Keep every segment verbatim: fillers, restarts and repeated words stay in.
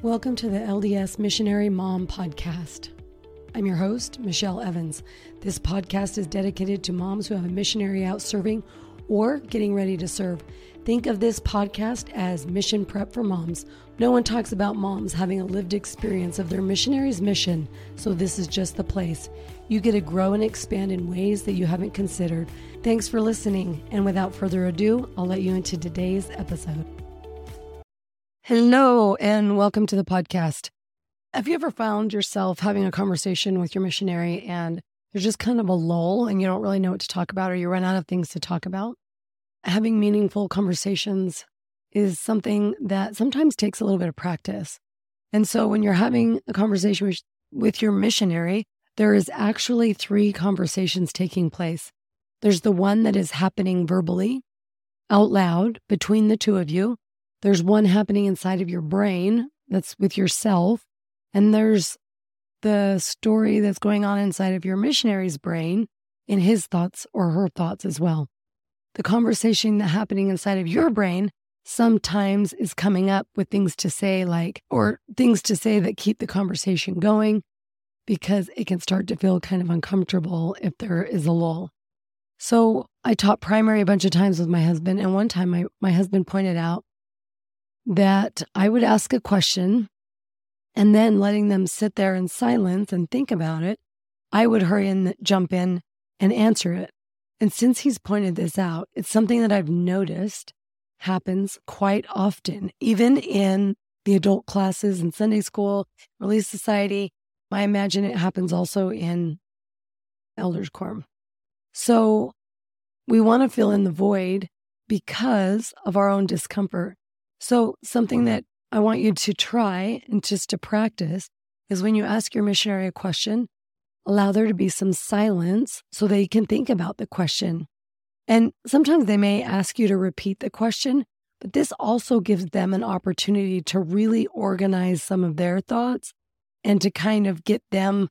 Welcome to the L D S Missionary Mom Podcast. I'm your host, Michelle Evans. This podcast is dedicated to moms who have a missionary out serving or getting ready to serve. Think of this podcast as mission prep for moms. No one talks about moms having a lived experience of their missionary's mission, so this is just the place. You get to grow and expand in ways that you haven't considered. Thanks for listening, and without further ado, I'll let you into today's episode. Hello, and welcome to the podcast. Have you ever found yourself having a conversation with your missionary and there's just kind of a lull and you don't really know what to talk about, or you run out of things to talk about? Having meaningful conversations is something that sometimes takes a little bit of practice. And so when you're having a conversation with, with your missionary, there is actually three conversations taking place. There's the one that is happening verbally, out loud, between the two of you. There's one happening inside of your brain that's with yourself. And there's the story that's going on inside of your missionary's brain in his thoughts or her thoughts as well. The conversation that's happening inside of your brain sometimes is coming up with things to say like, or things to say that keep the conversation going, because it can start to feel kind of uncomfortable if there is a lull. So I taught primary a bunch of times with my husband. And one time my, my husband pointed out that I would ask a question and then letting them sit there in silence and think about it, I would hurry and jump in and answer it. And since he's pointed this out, it's something that I've noticed happens quite often, even in the adult classes in Sunday school, Relief Society. I imagine it happens also in Elders Quorum. So we want to fill in the void because of our own discomfort. So something that I want you to try and just to practice is when you ask your missionary a question, allow there to be some silence so they can think about the question. And sometimes they may ask you to repeat the question, but this also gives them an opportunity to really organize some of their thoughts and to kind of get them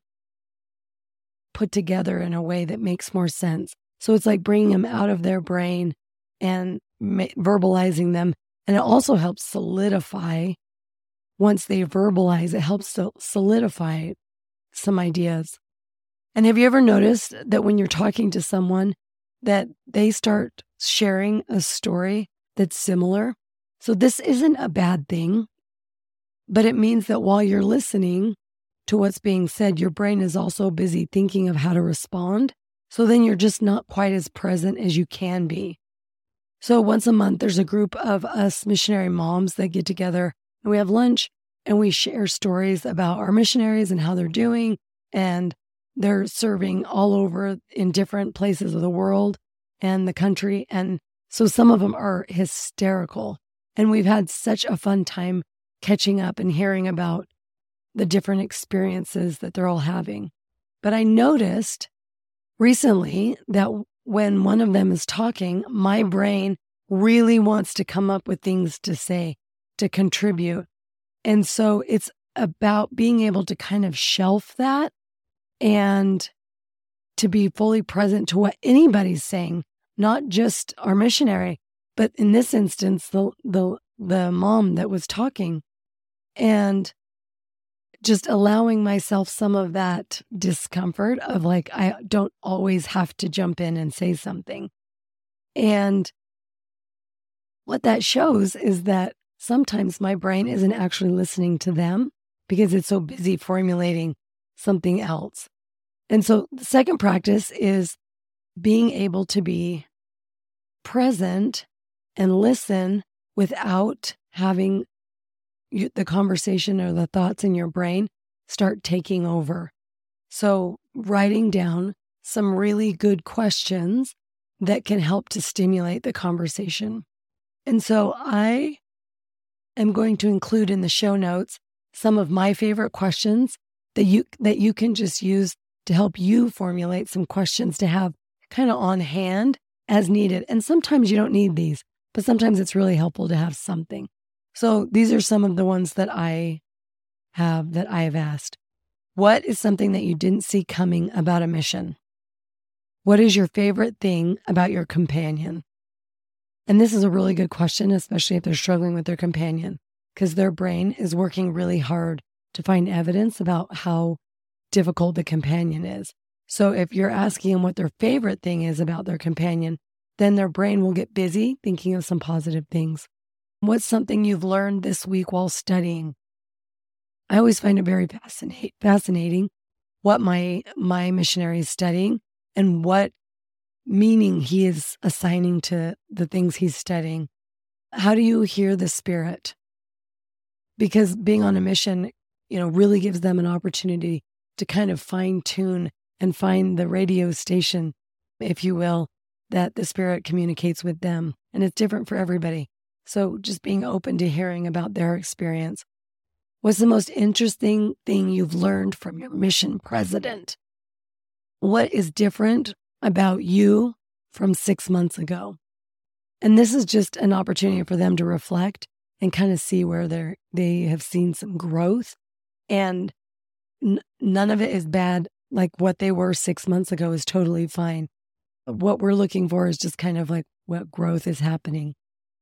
put together in a way that makes more sense. So it's like bringing them out of their brain and ma- verbalizing them. And it also helps solidify, once they verbalize, it helps to solidify some ideas. And have you ever noticed that when you're talking to someone that they start sharing a story that's similar? So this isn't a bad thing, but it means that while you're listening to what's being said, your brain is also busy thinking of how to respond. So then you're just not quite as present as you can be. So once a month, there's a group of us missionary moms that get together and we have lunch and we share stories about our missionaries and how they're doing. And they're serving all over in different places of the world and the country. And so some of them are hysterical. And we've had such a fun time catching up and hearing about the different experiences that they're all having. But I noticed recently that when one of them is talking, my brain really wants to come up with things to say, to contribute. And so it's about being able to kind of shelf that and to be fully present to what anybody's saying, not just our missionary, but in this instance, the the the mom that was talking, and just allowing myself some of that discomfort of like, I don't always have to jump in and say something. And what that shows is that sometimes my brain isn't actually listening to them because it's so busy formulating something else. And so the second practice is being able to be present and listen without having You, the conversation or the thoughts in your brain start taking over. So writing down some really good questions that can help to stimulate the conversation. And so I am going to include in the show notes some of my favorite questions that you that you can just use to help you formulate some questions to have kind of on hand as needed. And sometimes you don't need these, but sometimes it's really helpful to have something. So these are some of the ones that I have that I have asked. What is something that you didn't see coming about a mission? What is your favorite thing about your companion? And this is a really good question, especially if they're struggling with their companion. because their brain is working really hard to find evidence about how difficult the companion is. So if you're asking them what their favorite thing is about their companion, then their brain will get busy thinking of some positive things. What's something you've learned this week while studying? I always find it very fascinate, fascinating what my, my missionary is studying and what meaning he is assigning to the things he's studying. How do you hear the Spirit? Because being on a mission, you know, really gives them an opportunity to kind of fine tune and find the radio station, if you will, that the Spirit communicates with them. And it's different for everybody. So just being open to hearing about their experience. What's the most interesting thing you've learned from your mission president? What is different about you from six months ago? And this is just an opportunity for them to reflect and kind of see where they're, they have seen some growth. And n- none of it is bad. Like what they were six months ago is totally fine. What we're looking for is just kind of like what growth is happening.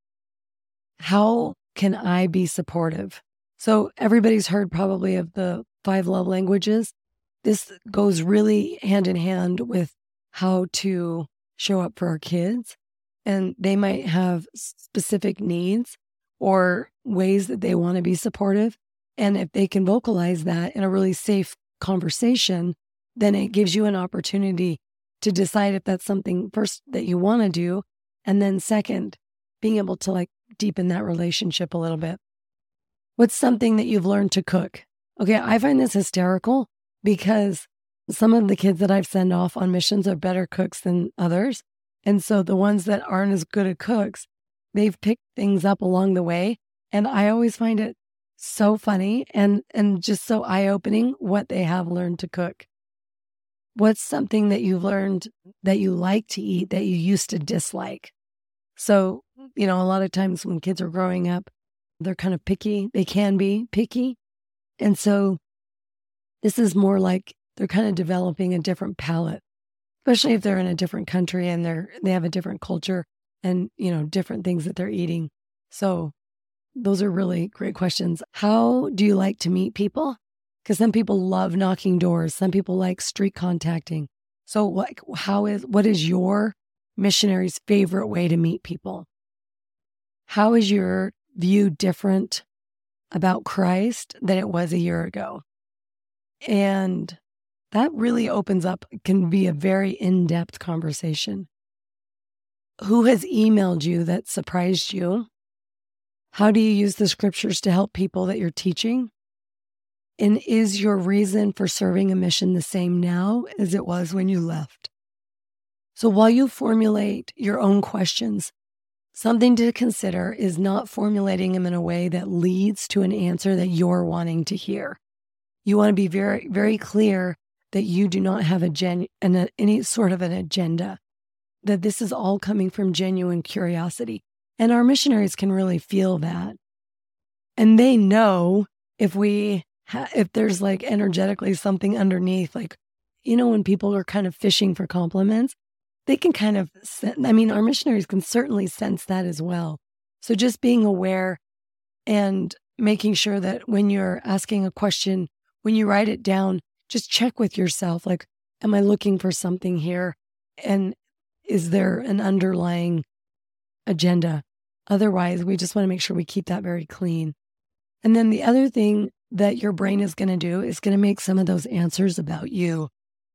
How can I be supportive? So everybody's heard probably of the five love languages. This goes really hand in hand with how to show up for our kids. And they might have specific needs or ways that they want to be supportive. And if they can vocalize that in a really safe conversation, then it gives you an opportunity to decide if that's something first that you want to do. And then second, being able to like deepen that relationship a little bit. What's something that you've learned to cook? Okay, I find this hysterical because some of the kids that I've sent off on missions are better cooks than others. And so the ones that aren't as good at cooks, they've picked things up along the way. And I always find it so funny and, and just so eye-opening what they have learned to cook. What's something that you've learned that you like to eat that you used to dislike? So, you know, a lot of times when kids are growing up, they're kind of picky. They can be picky. And so this is more like they're kind of developing a different palate, especially if they're in a different country and they're, they have a different culture and, you know, different things that they're eating. So those are really great questions. How do you like to meet people? Because some people love knocking doors. Some people like street contacting. So like, how is, what is your missionary's favorite way to meet people? How is your view different about Christ than it was a year ago? And that really opens up, can be a very in-depth conversation. Who has emailed you that surprised you? How do you use the scriptures to help people that you're teaching? And is your reason for serving a mission the same now as it was when you left? So while you formulate your own questions, something to consider is not formulating them in a way that leads to an answer that you're wanting to hear. You want to be very, very clear that you do not have a gen- an, any sort of an agenda, that this is all coming from genuine curiosity. And our missionaries can really feel that. And they know if we, ha- if there's like energetically something underneath, like, you know, when people are kind of fishing for compliments, they can kind of, I mean, our missionaries can certainly sense that as well. So just being aware and making sure that when you're asking a question, when you write it down, just check with yourself, like, am I looking for something here? And is there an underlying agenda? Otherwise, we just want to make sure we keep that very clean. And then the other thing that your brain is going to do is going to make some of those answers about you.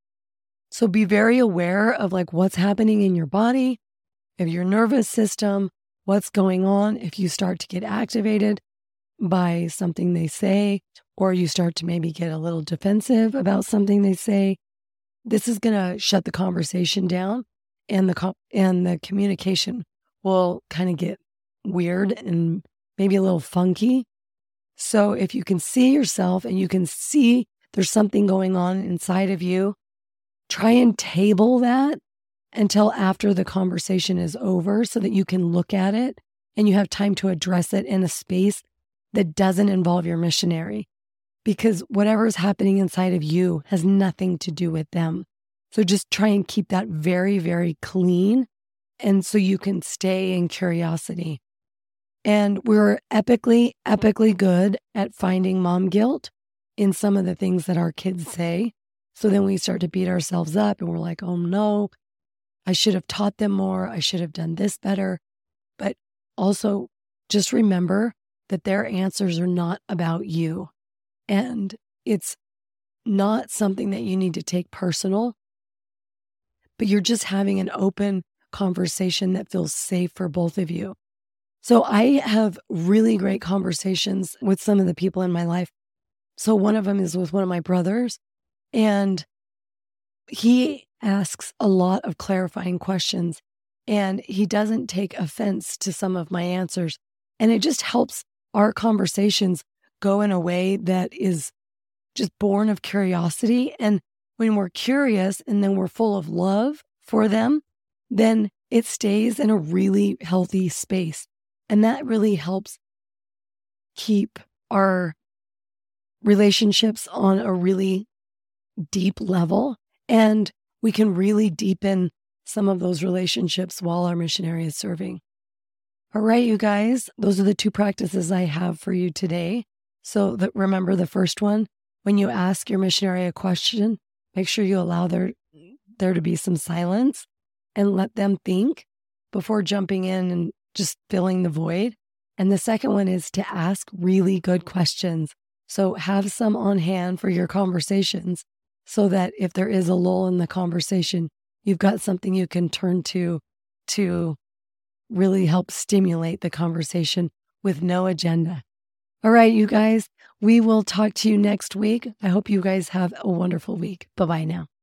So be very aware of like what's happening in your body, of your nervous system, what's going on if you start to get activated by something they say, or you start to maybe get a little defensive about something they say. This is going to shut the conversation down, and the co- and the communication will kind of get weird and maybe a little funky. So if you can see yourself and you can see there's something going on inside of you, try and table that until after the conversation is over so that you can look at it and you have time to address it in a space that doesn't involve your missionary. Because whatever is happening inside of you has nothing to do with them. So just try and keep that very, very clean. And so you can stay in curiosity. And we're epically, epically good at finding mom guilt in some of the things that our kids say. So then we start to beat ourselves up and we're like, oh no, I should have taught them more. I should have done this better. But also just remember that their answers are not about you. And it's not something that you need to take personal, but you're just having an open conversation that feels safe for both of you. So I have really great conversations with some of the people in my life. So one of them is with one of my brothers, and he asks a lot of clarifying questions, and he doesn't take offense to some of my answers. And it just helps our conversations go in a way that is just born of curiosity. And when we're curious and then we're full of love for them, then it stays in a really healthy space. And that really helps keep our relationships on a really deep level. And we can really deepen some of those relationships while our missionary is serving. All right, you guys, those are the two practices I have for you today. So that, remember the first one, when you ask your missionary a question, make sure you allow there, there to be some silence and let them think before jumping in and just filling the void. And the second one is to ask really good questions. So have some on hand for your conversations so that if there is a lull in the conversation, you've got something you can turn to to really help stimulate the conversation with no agenda. All right, you guys, we will talk to you next week. I hope you guys have a wonderful week. Bye-bye now.